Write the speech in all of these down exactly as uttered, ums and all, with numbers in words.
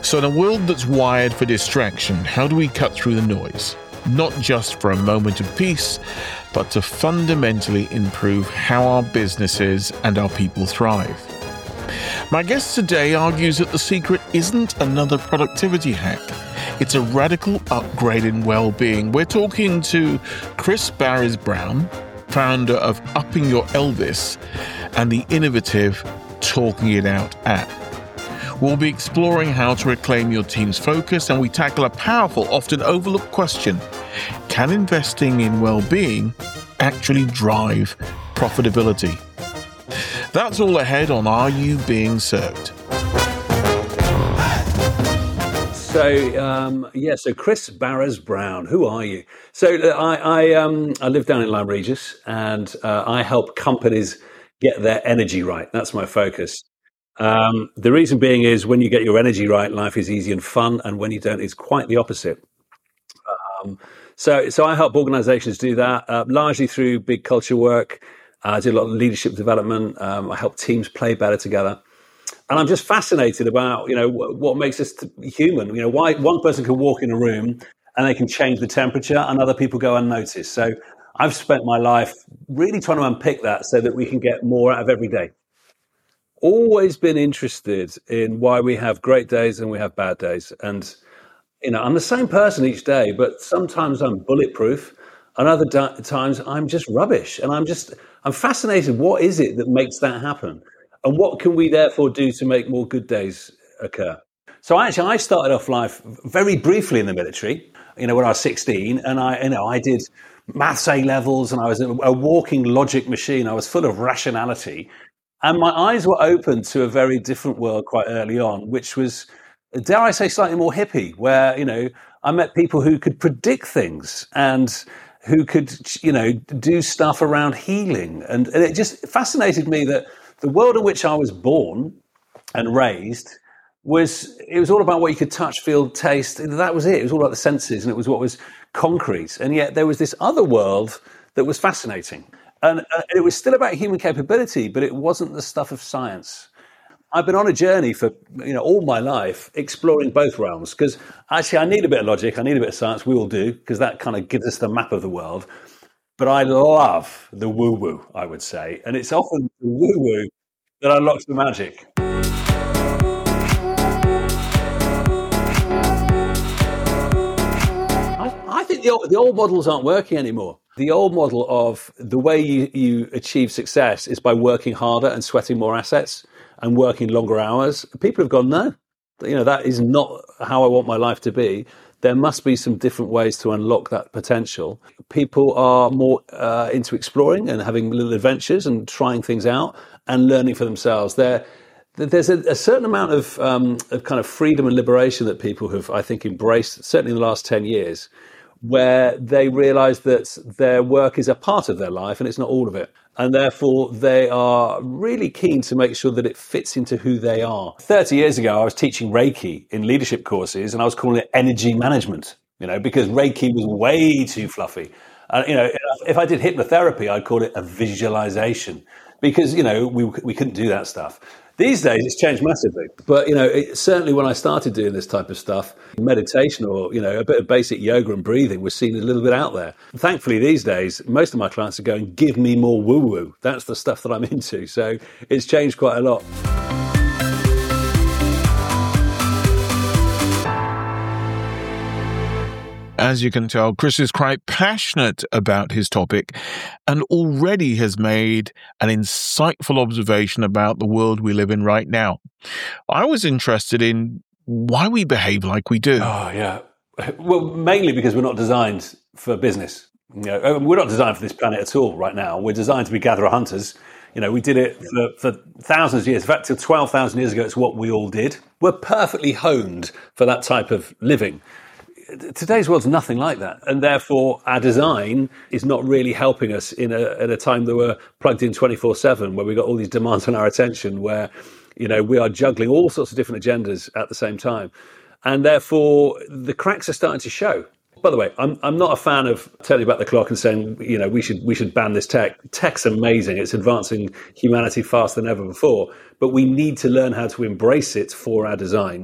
So in a world that's wired for distraction, how do we cut through the noise? Not just for a moment of peace, but to fundamentally improve how our businesses and our people thrive. My guest today argues that the secret isn't another productivity hack. It's a radical upgrade in well-being. We're talking to Chris Barres-Brown, founder of Upping Your Elvis and the innovative Talking It Out app. We'll be exploring how to reclaim your team's focus, and we tackle a powerful, often overlooked question. Can investing in well-being actually drive profitability? That's all ahead on Are You Being Served? So, um, yeah, so Chris Barres-Brown, who are you? So uh, I I, um, I live down in Lyme Regis, and uh, I help companies get their energy right. That's my focus. Um, the reason being is when you get your energy right, life is easy and fun, and when you don't, it's quite the opposite. Um, so, so I help organizations do that, uh, largely through big culture work. Uh, I do a lot of leadership development. Um, I help teams play better together. And I'm just fascinated about, you know, what, what makes us human. You know, why one person can walk in a room and they can change the temperature and other people go unnoticed. So I've spent my life really trying to unpick that so that we can get more out of every day. Always been interested in why we have great days and we have bad days. And, you know, I'm the same person each day, but sometimes I'm bulletproof and other da- times I'm just rubbish. And I'm just, I'm fascinated. What is it that makes that happen? And what can we therefore do to make more good days occur? So actually, I started off life very briefly in the military, you know, when I was sixteen, and I, you know, I did maths A levels, and I was a walking logic machine. I was full of rationality, and my eyes were open to a very different world quite early on, which was, dare I say, slightly more hippie, where, you know, I met people who could predict things and who could, you know, do stuff around healing, and, and it just fascinated me that the world in which I was born and raised was, it was all about what you could touch, feel, taste. That was it. It was all about the senses, and it was what was concrete. And yet there was this other world that was fascinating. And uh, it was still about human capability, but it wasn't the stuff of science. I've been on a journey for, you know, all my life exploring both realms, because actually I need a bit of logic, I need a bit of science, we all do, because that kind of gives us the map of the world. But I love the woo-woo, I would say. And it's often the woo-woo that unlocks the magic. I, I think the old, the old models aren't working anymore. The old model of the way you, you achieve success is by working harder and sweating more assets and working longer hours. People have gone, no, you know, that is not how I want my life to be. There must be some different ways to unlock that potential. People are more uh, into exploring and having little adventures and trying things out and learning for themselves. There, there's a, a certain amount of, um, of kind of freedom and liberation that people have, I think, embraced, certainly in the last ten years, where they realize that their work is a part of their life and it's not all of it. And therefore, they are really keen to make sure that it fits into who they are. thirty years ago, I was teaching Reiki in leadership courses, and I was calling it energy management, you know, because Reiki was way too fluffy. Uh, you know, if I did hypnotherapy, I'd call it a visualization, because, you know, we we couldn't do that stuff. These days, it's changed massively. But, you know, it, certainly when I started doing this type of stuff, meditation or, you know, a bit of basic yoga and breathing was seen a little bit out there. Thankfully, these days, most of my clients are going, give me more woo-woo. That's the stuff that I'm into. So it's changed quite a lot. As you can tell, Chris is quite passionate about his topic and already has made an insightful observation about the world we live in right now. I was interested in why we behave like we do. Oh, yeah. Well, mainly because we're not designed for business. You know, we're not designed for this planet at all right now. We're designed to be gatherer hunters. You know, we did it for, for thousands of years. In fact, till twelve thousand years ago, it's what we all did. We're perfectly honed for that type of living. Today's world's nothing like that. And therefore, our design is not really helping us in a, at a time that we're plugged in twenty-four seven, where we've got all these demands on our attention, where, you know, we are juggling all sorts of different agendas at the same time. And therefore, the cracks are starting to show. By the way, I'm I'm not a fan of turning back the clock and saying, you know, we should we should ban this tech. Tech's amazing. It's advancing humanity faster than ever before. But we need to learn how to embrace it for our design,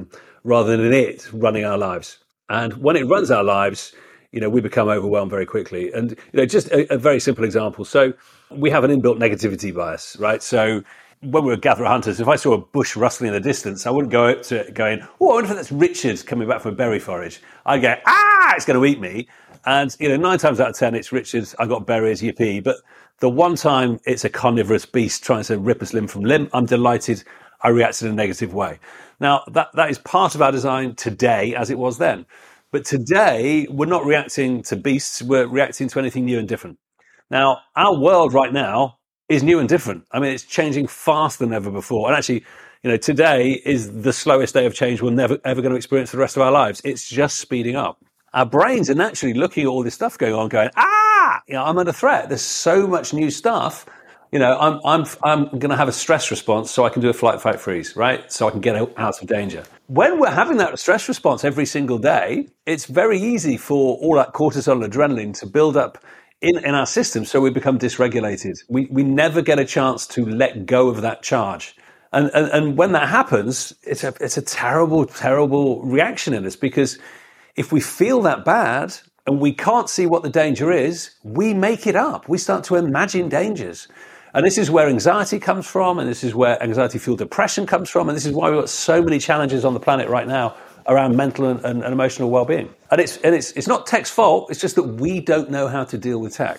rather than it running our lives. And when it runs our lives, you know, we become overwhelmed very quickly. And, you know, just a, a very simple example. So we have an inbuilt negativity bias, right? So when we were gatherer hunters, if I saw a bush rustling in the distance, I wouldn't go up to it going, oh, I wonder if that's Richard coming back from a berry forage. I'd go, ah, it's going to eat me. And, you know, nine times out of ten, it's Richard, I got berries, yippee. But the one time it's a carnivorous beast trying to rip us limb from limb, I'm delighted I reacted in a negative way. Now, that, that is part of our design today as it was then. But today, we're not reacting to beasts, we're reacting to anything new and different. Now, our world right now is new and different. I mean, it's changing faster than ever before. And actually, you know, today is the slowest day of change we're never ever going to experience for the rest of our lives. It's just speeding up. Our brains are naturally looking at all this stuff going on, going, ah, you know, I'm under threat. There's so much new stuff. You know, I'm I'm I'm going to have a stress response so I can do a flight, fight, freeze, right? So I can get out of danger. When we're having that stress response every single day, it's very easy for all that cortisol and adrenaline to build up in, in our system, so we become dysregulated. We we never get a chance to let go of that charge. And and, and when that happens, it's a it's a terrible, terrible reaction in us, because if we feel that bad and we can't see what the danger is, we make it up. We start to imagine dangers. And this is where anxiety comes from, and this is where anxiety-fueled depression comes from, and this is why we've got so many challenges on the planet right now around mental and, and, and emotional well-being. And it's and it's it's not tech's fault, it's just that we don't know how to deal with tech.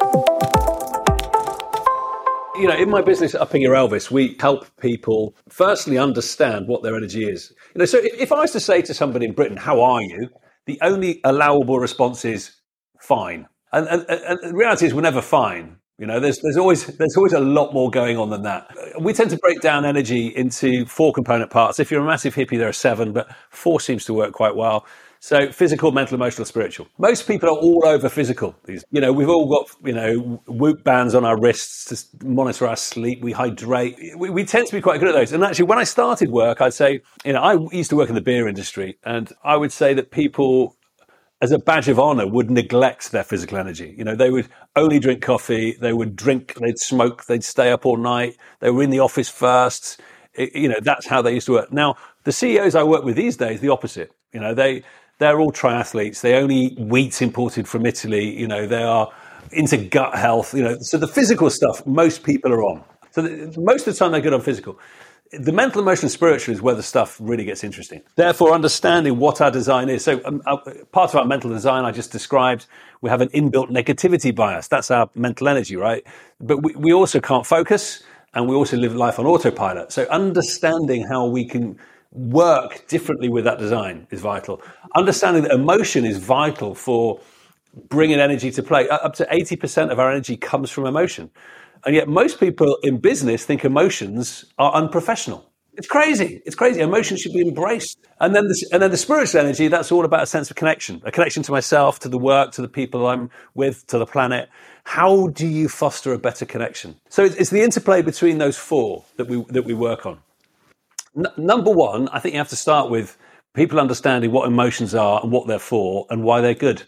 You know, in my business, Upping Your Elvis, we help people firstly understand what their energy is. You know, so if, if I was to say to somebody in Britain, how are you? The only allowable response is fine. And, and, and the reality is we're never fine. You know, there's there's always there's always a lot more going on than that. We tend to break down energy into four component parts. If you're a massive hippie, there are seven, but four seems to work quite well. So physical, mental, emotional, spiritual. Most people are all over physical. You know, we've all got, you know, Whoop bands on our wrists to monitor our sleep. We hydrate. We, we tend to be quite good at those. And actually, when I started work, I'd say, you know, I used to work in the beer industry, and I would say that people, as a badge of honor, would neglect their physical energy. You know, they would only drink coffee, they would drink, they'd smoke, they'd stay up all night, they were in the office first. It, you know, that's how they used to work. Now, the C E Os I work with these days, the opposite. You know, they, they're all triathletes, they only eat wheat imported from Italy, you know, they are into gut health, you know. So the physical stuff, most people are on. So the, most of the time they're good on physical. The mental, emotional, spiritual is where the stuff really gets interesting. Therefore, understanding what our design is. So um, uh, part of our mental design I just described, we have an inbuilt negativity bias. That's our mental energy, right? But we, we also can't focus, and we also live life on autopilot. So understanding how we can work differently with that design is vital. Understanding that emotion is vital for bringing energy to play. Up to eighty percent of our energy comes from emotion. And yet most people in business think emotions are unprofessional. It's crazy. It's crazy. Emotions should be embraced. And then the, and then the spiritual energy, that's all about a sense of connection, a connection to myself, to the work, to the people I'm with, to the planet. How do you foster a better connection? So it's, it's the interplay between those four that we that we work on. N- number one, I think you have to start with people understanding what emotions are and what they're for and why they're good.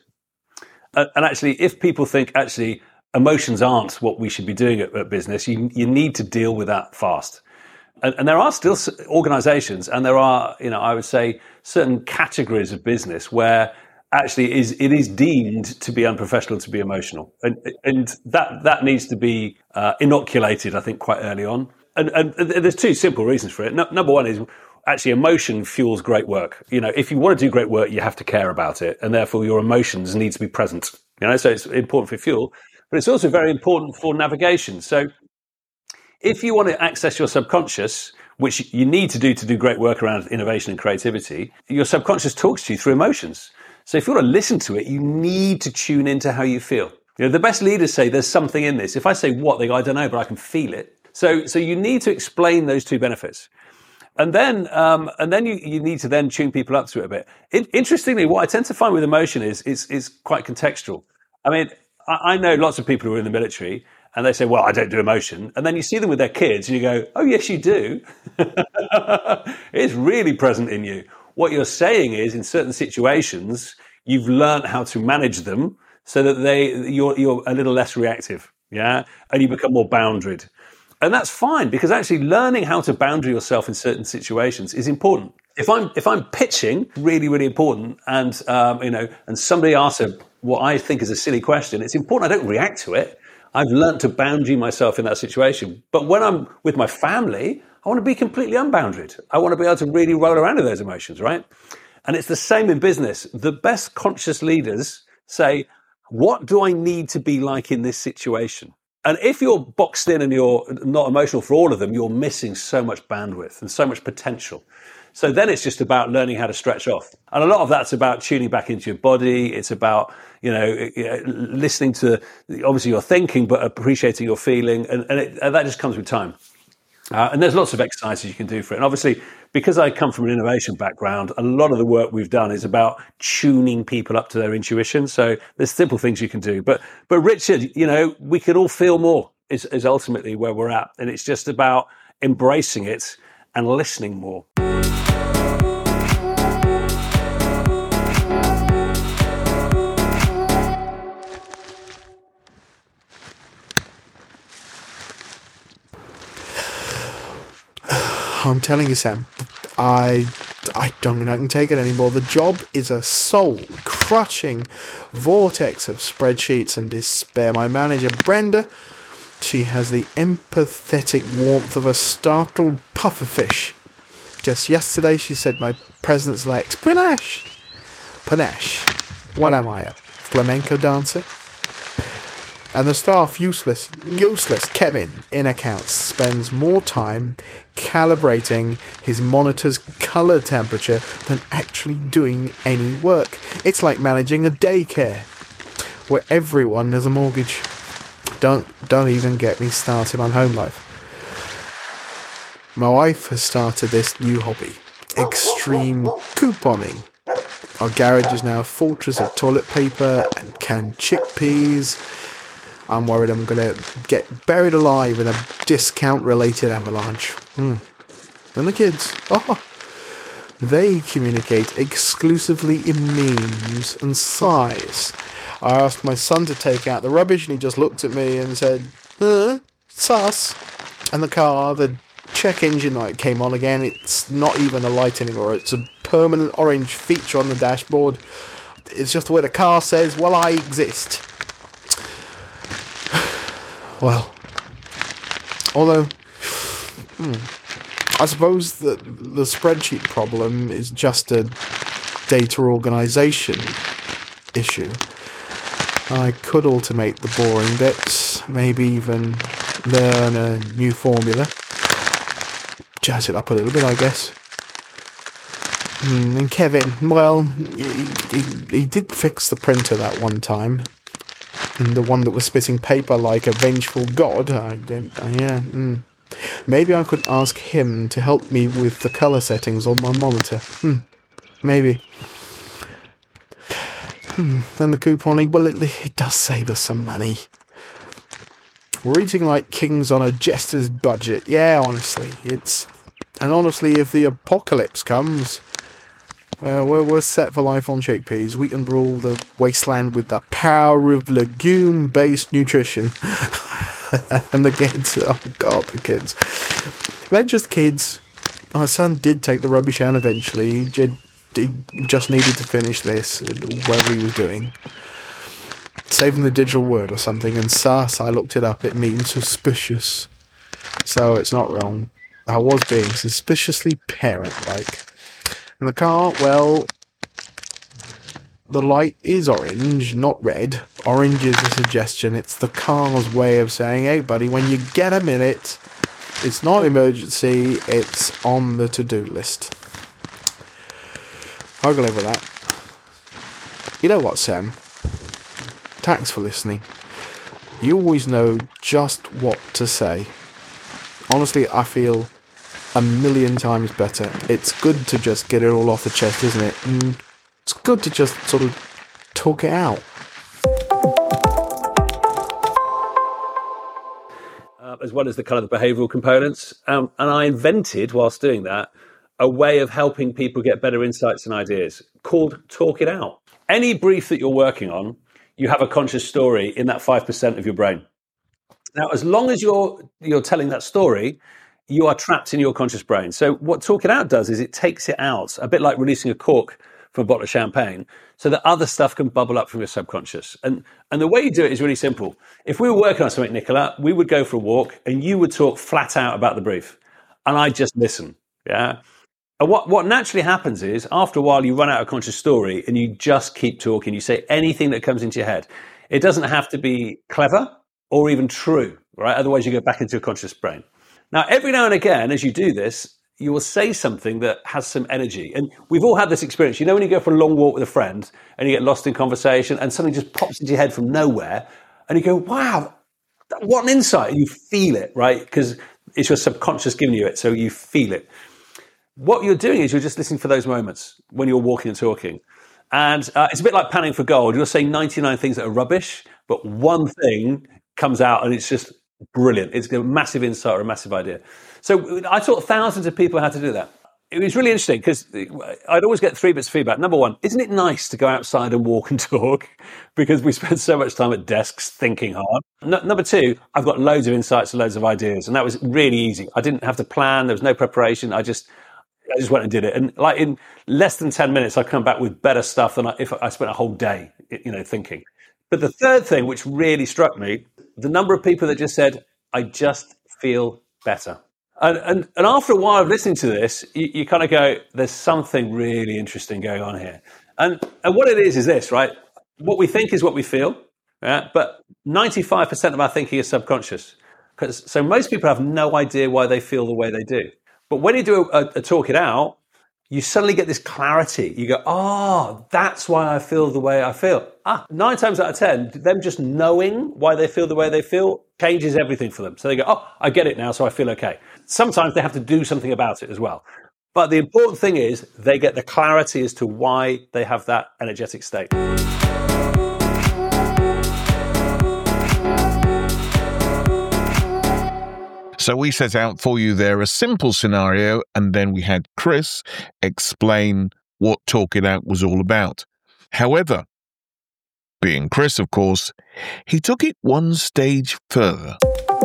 Uh, and actually, if people think, actually, emotions aren't what we should be doing at, at business, you, you need to deal with that fast. And, and there are still organizations, and there are, you know, I would say certain categories of business where actually is it is deemed to be unprofessional to be emotional. And, and that, that needs to be uh, inoculated, I think, quite early on. And, and there's two simple reasons for it. No, number one is actually emotion fuels great work. You know, if you want to do great work, you have to care about it. And therefore your emotions need to be present. You know, so it's important for fuel. But it's also very important for navigation. So if you want to access your subconscious, which you need to do to do great work around innovation and creativity, your subconscious talks to you through emotions. So if you want to listen to it, you need to tune into how you feel. You know, the best leaders say there's something in this. If I say what, they go, I don't know, but I can feel it. So so you need to explain those two benefits. And then um, and then you, you need to then tune people up to it a bit. In, interestingly, what I tend to find with emotion is, is, is quite contextual. I mean, I know lots of people who are in the military and they say, well, I don't do emotion. And then you see them with their kids and you go, oh, yes, you do. It's really present in you. What you're saying is in certain situations, you've learned how to manage them so that they you're, you're a little less reactive. Yeah. And you become more boundaried. And that's fine, because actually learning how to boundary yourself in certain situations is important. if I'm if I'm pitching, really, really important, and um, you know, and somebody asks a, what I think is a silly question, it's important I don't react to it. I've learned to boundary myself in that situation. But when I'm with my family, I want to be completely unboundaried. I want to be able to really roll around with those emotions, right? And it's the same in business. The best conscious leaders say, what do I need to be like in this situation? And if you're boxed in and you're not emotional for all of them, you're missing so much bandwidth and so much potential. So then it's just about learning how to stretch off. And a lot of that's about tuning back into your body. It's about, you know, listening to, obviously, your thinking, but appreciating your feeling. And, and, it, and that just comes with time. Uh, and there's lots of exercises you can do for it. And obviously, because I come from an innovation background, a lot of the work we've done is about tuning people up to their intuition. So there's simple things you can do. But but Richard, you know, we could all feel more is, is ultimately where we're at. And it's just about embracing it and listening more. I'm telling you, Sam, I, I don't think I can take it anymore. The job is a soul-crushing vortex of spreadsheets and despair. My manager, Brenda, she has the empathetic warmth of a startled pufferfish. Just yesterday, she said my presence lacks panache. Panache. What am I, a flamenco dancer? And the staff, useless, useless Kevin, in accounts, spends more time calibrating his monitor's colour temperature than actually doing any work. It's like managing a daycare where everyone has a mortgage. Don't don't even get me started on home life. My wife has started this new hobby, extreme couponing. Our garage is now a fortress of toilet paper and canned chickpeas. I'm worried I'm going to get buried alive in a discount-related avalanche. Hmm. And the kids, oh, they communicate exclusively in memes and sighs. I asked my son to take out the rubbish, and he just looked at me and said, huh? Sus. And the car, the check engine light came on again. It's not even a light anymore. It's a permanent orange feature on the dashboard. It's just the way the car says, well, I exist. Well, although, hmm, I suppose that the spreadsheet problem is just a data organization issue. I could automate the boring bits, maybe even learn a new formula. Jazz it up a little bit, I guess. Hmm, and Kevin, well, he, he, he did fix the printer that one time. And the one that was spitting paper like a vengeful god. I don't, uh, yeah. Mm. Maybe I could ask him to help me with the colour settings on my monitor. Hmm. Maybe. Hmm. Then the couponing, well, it, it does save us some money. We're eating like kings on a jester's budget. Yeah, honestly, it's... And honestly, if the apocalypse comes... Uh, we're, we're set for life on chickpeas. We can rule the wasteland with the power of legume-based nutrition. And the kids, oh god, the kids. They're just kids. My son did take the rubbish out eventually. He, did, he just needed to finish this, whatever he was doing. Saving the digital word or something. And sus, I looked it up, it means suspicious. So it's not wrong. I was being suspiciously parent-like. And the car, well, the light is orange, not red. Orange is a suggestion. It's the car's way of saying, hey, buddy, when you get a minute, it's not emergency, it's on the to-do list. I'll go over that. You know what, Sam? Thanks for listening. You always know just what to say. Honestly, I feel... a million times better. It's good to just get it all off the chest, isn't it? And it's good to just sort of talk it out. Uh, as well as the kind of the behavioural components. Um, and I invented, whilst doing that, a way of helping people get better insights and ideas called Talk It Out. Any brief that you're working on, you have a conscious story in that five percent of your brain. Now, as long as you're you're telling that story, you are trapped in your conscious brain. So what Talk It Out does is it takes it out, a bit like releasing a cork from a bottle of champagne, so that other stuff can bubble up from your subconscious. And and the way you do it is really simple. If we were working on something, Nicola, we would go for a walk and you would talk flat out about the brief. And I'd just listen. Yeah. And what, what naturally happens is, after a while, you run out of conscious story and you just keep talking. You say anything that comes into your head. It doesn't have to be clever or even true, right? Otherwise, you go back into your conscious brain. Now, every now and again, as you do this, you will say something that has some energy. And we've all had this experience. You know, when you go for a long walk with a friend and you get lost in conversation and something just pops into your head from nowhere and you go, wow, what an insight. And you feel it, right? Because it's your subconscious giving you it. So you feel it. What you're doing is you're just listening for those moments when you're walking and talking. And uh, it's a bit like panning for gold. You're saying ninety-nine things that are rubbish, but one thing comes out and it's just brilliant. It's a massive insight or a massive idea. So I taught thousands of people how to do that. It was really interesting because I'd always get three bits of feedback. Number one, isn't it nice to go outside and walk and talk? Because we spend so much time at desks thinking hard. No, number two, I've got loads of insights and loads of ideas. And that was really easy. I didn't have to plan. There was no preparation. I just I just went and did it. And like in less than ten minutes, I come back with better stuff than I, if I spent a whole day, you know, thinking. But the third thing, which really struck me, the number of people that just said, I just feel better. And, and, and after a while of listening to this, you, you kind of go, there's something really interesting going on here. And, and what it is, is this, right? What we think is what we feel, yeah? But ninety-five percent of our thinking is subconscious. Because so most people have no idea why they feel the way they do. But when you do a, a Talk It Out, you suddenly get this clarity. You go, oh, that's why I feel the way I feel. Ah, nine times out of ten, them just knowing why they feel the way they feel changes everything for them. So they go, oh, I get it now, so I feel okay. Sometimes they have to do something about it as well. But the important thing is they get the clarity as to why they have that energetic state. So we set out for you there a simple scenario, and then we had Chris explain what Talk It Out was all about. However, being Chris, of course, he took it one stage further.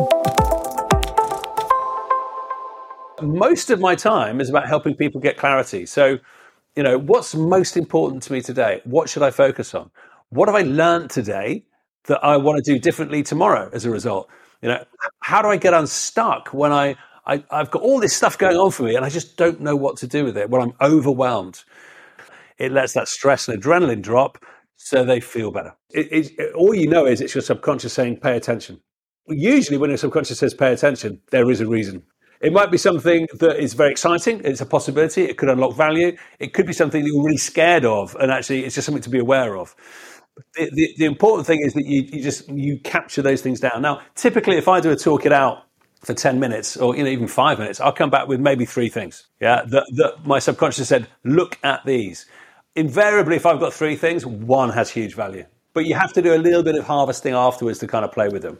Most of my time is about helping people get clarity. So, you know, what's most important to me today? What should I focus on? What have I learned today that I want to do differently tomorrow as a result? You know, how do I get unstuck when I, I, I've got all this stuff going on for me and I just don't know what to do with it, when I'm overwhelmed? It lets that stress and adrenaline drop so they feel better. It, it, it, all you know is it's your subconscious saying, pay attention. Usually when your subconscious says pay attention, there is a reason. It might be something that is very exciting. It's a possibility. It could unlock value. It could be something that you're really scared of. And actually, it's just something to be aware of. The, the, the important thing is that you, you just you capture those things down. Now, typically, if I do a Talk It Out for ten minutes or you know even five minutes, I'll come back with maybe three things. Yeah, that, that my subconscious said, look at these. Invariably, if I've got three things, one has huge value. But you have to do a little bit of harvesting afterwards to kind of play with them.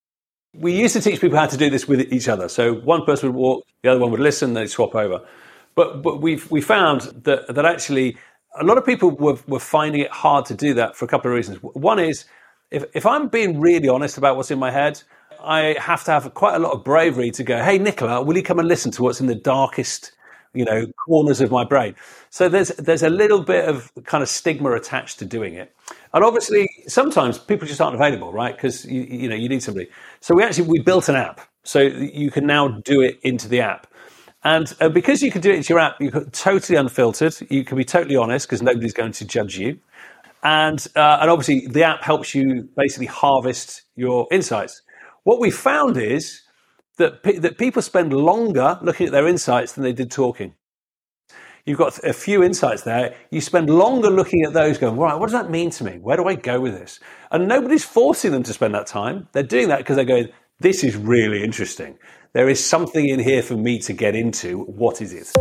We used to teach people how to do this with each other. So one person would walk, the other one would listen, they'd swap over. But but we've we found that that actually a lot of people were, were finding it hard to do that for a couple of reasons. One is, if, if I'm being really honest about what's in my head, I have to have quite a lot of bravery to go, hey, Nicola, will you come and listen to what's in the darkest, you know, corners of my brain? So there's there's a little bit of kind of stigma attached to doing it. And obviously, sometimes people just aren't available, right? Because, you, you know, you need somebody. So we actually, we built an app. So you can now do it into the app. And uh, because you can do it into your app, you're totally unfiltered. You can be totally honest because nobody's going to judge you. And uh, and obviously, the app helps you basically harvest your insights. What we found is that pe- that people spend longer looking at their insights than they did talking. You've got a few insights there. You spend longer looking at those going, right, what does that mean to me? Where do I go with this? And nobody's forcing them to spend that time. They're doing that because they're going, this is really interesting. There is something in here for me to get into. What is it?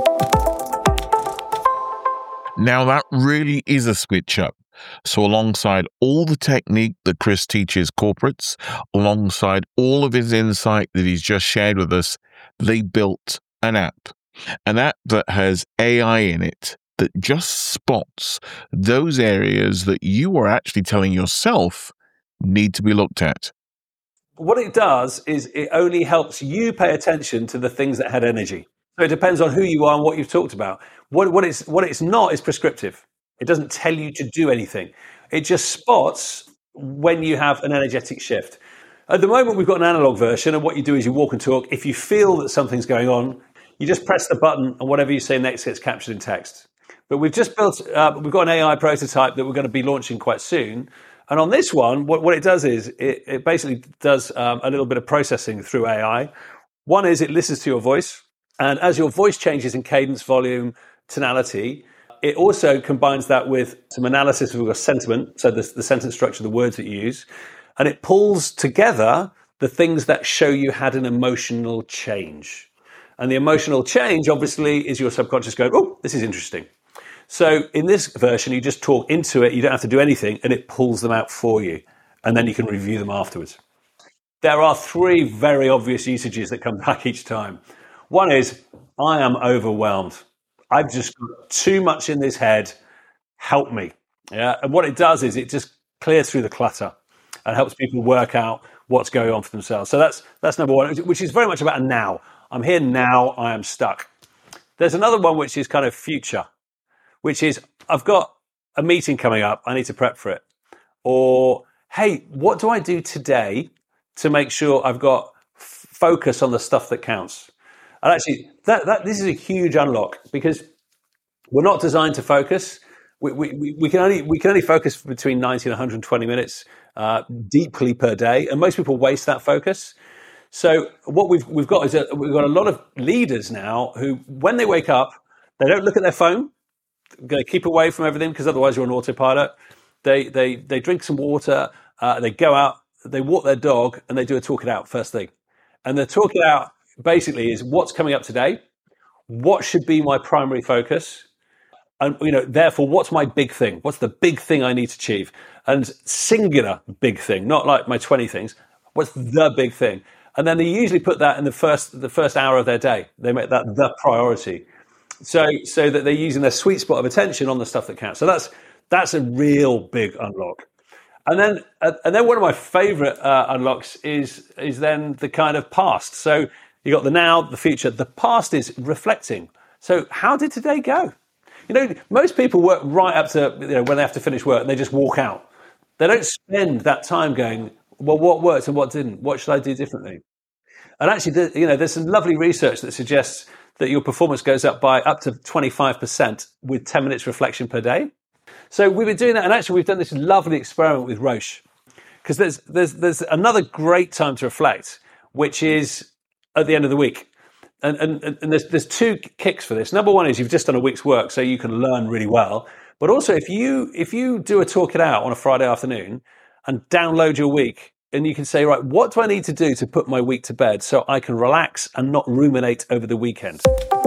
Now that really is a switch up. So alongside all the technique that Chris teaches corporates, alongside all of his insight that he's just shared with us, they built an app. An app that has A I in it that just spots those areas that you are actually telling yourself need to be looked at. what it does is it only helps you pay attention to the things that had energy. So it depends on who you are and what you've talked about. What, what, it's, what it's not is prescriptive. It doesn't tell you to do anything. It just spots when you have an energetic shift. At the moment, we've got an analog version, and what you do is you walk and talk. If you feel that something's going on, you just press the button, and whatever you say next gets captured in text. But we've just built, uh, we've got an A I prototype that we're going to be launching quite soon. And on this one, what, what it does is it, it basically does um, a little bit of processing through A I. One is it listens to your voice. And as your voice changes in cadence, volume, tonality, it also combines that with some analysis of your sentiment, so the, the sentence structure, the words that you use, and it pulls together the things that show you had an emotional change. And the emotional change, obviously, is your subconscious going, oh, this is interesting. So in this version, you just talk into it, you don't have to do anything, and it pulls them out for you. And then you can review them afterwards. There are three very obvious usages that come back each time. One is, I am overwhelmed. I've just got too much in this head. Help me. Yeah. And what it does is it just clears through the clutter and helps people work out what's going on for themselves. So that's that's number one, which is very much about now. I'm here now. I am stuck. There's another one which is kind of future, which is I've got a meeting coming up. I need to prep for it. Or, hey, what do I do today to make sure I've got f- focus on the stuff that counts? And actually, that, that this is a huge unlock because we're not designed to focus. We, we, we can only we can only focus for between ninety and one hundred twenty minutes uh, deeply per day, and most people waste that focus. So what we've we've got is a, we've got a lot of leaders now who, when they wake up, they don't look at their phone. They keep away from everything because otherwise you're on autopilot. They they they drink some water. Uh, they go out. They walk their dog, and they do a talk it out first thing. And the talk it out basically is what's coming up today, what should be my primary focus, and you know, therefore, what's my big thing? What's the big thing I need to achieve? And singular big thing, not like my twenty things. What's the big thing? And then they usually put that in the first the first hour of their day. They make that the priority, so so that they're using their sweet spot of attention on the stuff that counts. So that's that's a real big unlock. And then uh, and then one of my favorite uh, unlocks is is then the kind of past. So you got the now, the future. The past is reflecting. So how did today go? You know, most people work right up to, you know, when they have to finish work and they just walk out. They don't spend that time going, well, what worked and what didn't? What should I do differently? And actually, you know, there's some lovely research that suggests that your performance goes up by up to twenty-five percent with ten minutes reflection per day. So we've been doing that, and actually we've done this lovely experiment with Roche, because there's there's there's another great time to reflect, which is at the end of the week. And, and, and there's, there's two kicks for this. Number one is you've just done a week's work, so you can learn really well. But also, if you if you do a talk it out on a Friday afternoon and download your week, and you can say, right, what do I need to do to put my week to bed so I can relax and not ruminate over the weekend?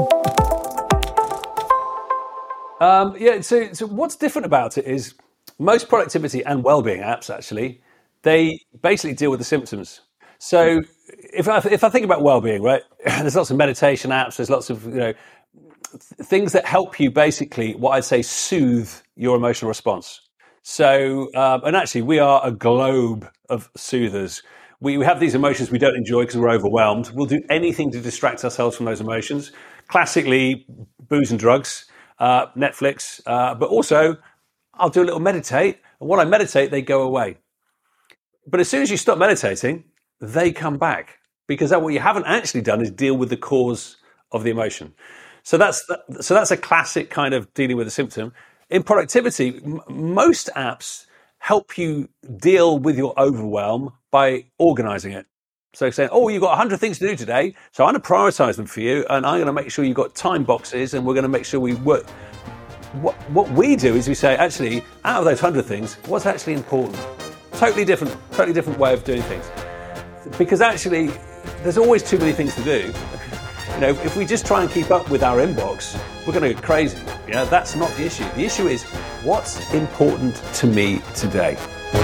Um, yeah, so, so what's different about it is most productivity and well-being apps, actually, they basically deal with the symptoms. So if I, if I think about well-being, right, there's lots of meditation apps, there's lots of, you know, th- things that help you basically, what I'd say, soothe your emotional response. So, um, and actually we are a globe of soothers. We, we have these emotions we don't enjoy because we're overwhelmed. We'll do anything to distract ourselves from those emotions. Classically, booze and drugs, uh, Netflix, uh, but also I'll do a little meditate. And when I meditate, they go away. But as soon as you stop meditating, they come back, because that, what you haven't actually done is deal with the cause of the emotion. So that's so that's a classic kind of dealing with a symptom. In productivity, m- most apps help you deal with your overwhelm by organizing it. So saying, oh, you've got one hundred things to do today, so I'm going to prioritize them for you, and I'm going to make sure you've got time boxes, and we're going to make sure we work. What, what we do is we say, actually, out of those one hundred things, what's actually important? Totally different, totally different way of doing things. Because actually, there's always too many things to do. You know, if we just try and keep up with our inbox, we're going to go crazy. Yeah, that's not the issue. The issue is what's important to me today.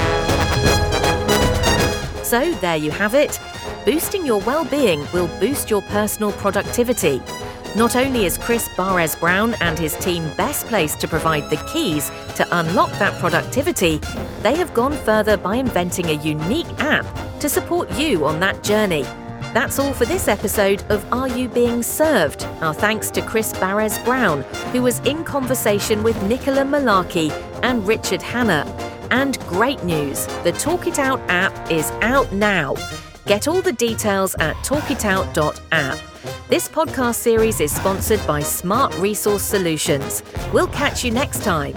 So there you have it. Boosting your well-being will boost your personal productivity. Not only is Chris Barres-Brown and his team best placed to provide the keys to unlock that productivity, they have gone further by inventing a unique app to support you on that journey. That's all for this episode of Are You Being Served? Our thanks to Chris Barres-Brown, who was in conversation with Nicola Malarkey and Richard Hanna. And great news, the Talk It Out app is out now. Get all the details at talk it out dot app. This podcast series is sponsored by Smart Resource Solutions. We'll catch you next time.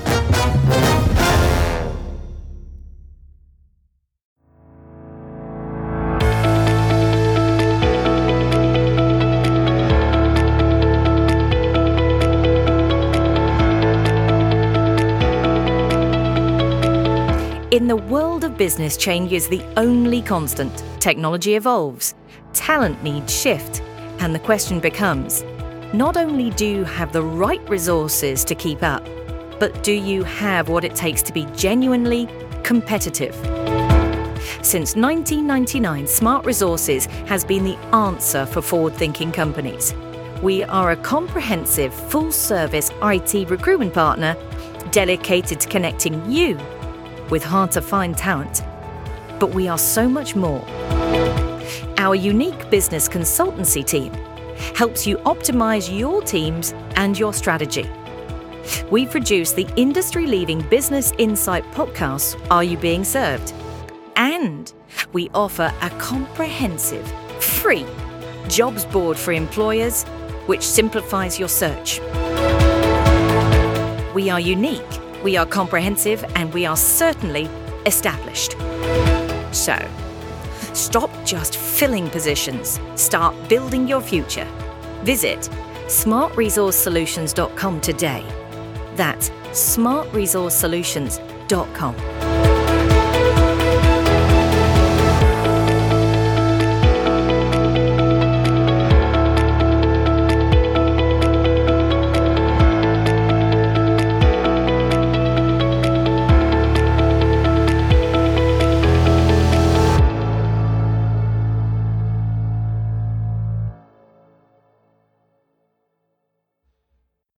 In the world of business, change is the only constant. Technology evolves, talent needs shift, and the question becomes, not only do you have the right resources to keep up, but do you have what it takes to be genuinely competitive? Since nineteen ninety-nine, Smart Resources has been the answer for forward-thinking companies. We are a comprehensive, full-service I T recruitment partner dedicated to connecting you with hard-to-find talent. But we are so much more. Our unique business consultancy team helps you optimize your teams and your strategy. We produce the industry-leading Business Insight podcast, Are You Being Served? And we offer a comprehensive, free jobs board for employers, which simplifies your search. We are unique, we are comprehensive, and we are certainly established. So, stop just filling positions. Start building your future. Visit smart resource solutions dot com today. That's smart resource solutions dot com.